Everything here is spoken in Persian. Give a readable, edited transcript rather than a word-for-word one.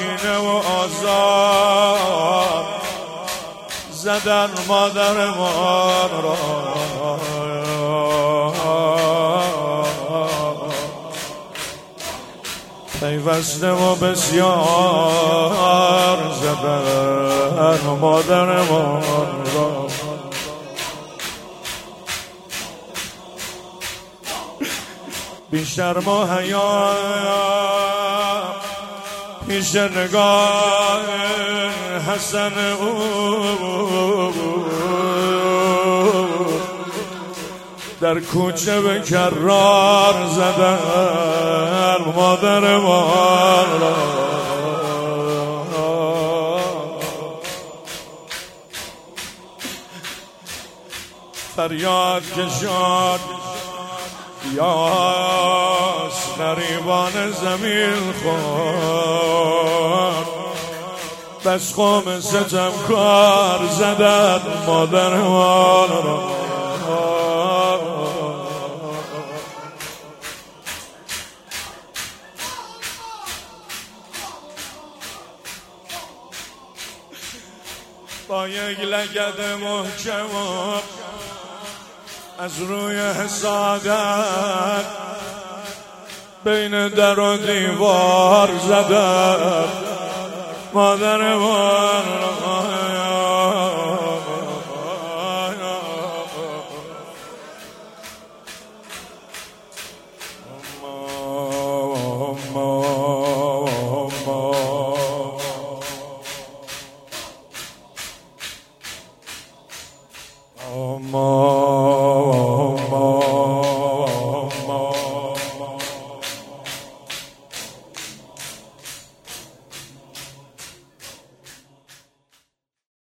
کینه و آزار زدن مادرمان را، پیوسته و بسیار زدن مادرمان را. بیشتر ما حیا پیش نگاه حسن او در کوچه به کرار زدن مادرمان را. فریاد کشاد یاس غریبان زمین خور، بس قوم ستم کار زدن مادرمان را. با یک لگد محکم از روی حسادت بین در و دیوار زدن مادرمان را.